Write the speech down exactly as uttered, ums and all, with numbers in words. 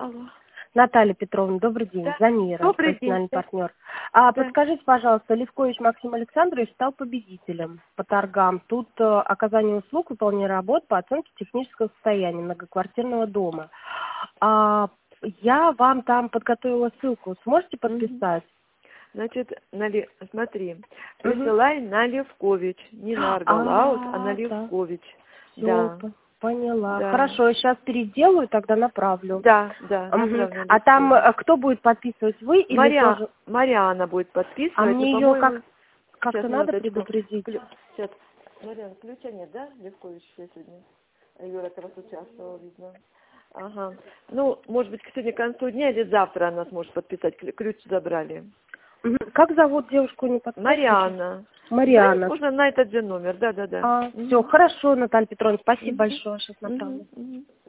Алло. Наталья Петровна, добрый день. Да. Замира, Добрый профессиональный день. партнер. А, Да. Подскажите, пожалуйста, Левкович Максим Александрович стал победителем по торгам. Тут э, оказание услуг, выполнение работ по оценке технического состояния многоквартирного дома. А, я вам там подготовила ссылку. Сможете подписать? Значит, на Ле- смотри, присылай на Левкович, не на Аргалаут, а, А, на да. Левкович. Всё, Да. по- поняла. Да. Хорошо, сейчас переделаю, тогда направлю. Да, да, Мгм. направлю на А там Левкович. э, кто будет подписывать, вы или Мария... тоже? Мариана будет подписывать, А мне но, ее по-моему... как как-то Сейчас, надо минуточку. предупредить? Клю- Сейчас. Мариана, ключа нет, да, Левкович я сегодня? Юра как раз участвовала, видно. Ага. Ну, может быть, сегодня к концу дня или завтра она сможет подписать. Клю- Ключ забрали. Мгм. Как зовут девушку, не подскажете? Марианна. Марианна. Можно на этот же номер, да, да, да. А, все, хорошо, Наталья Петровна, спасибо Мгм. большое, сейчас Мгм. направлю. Мгм.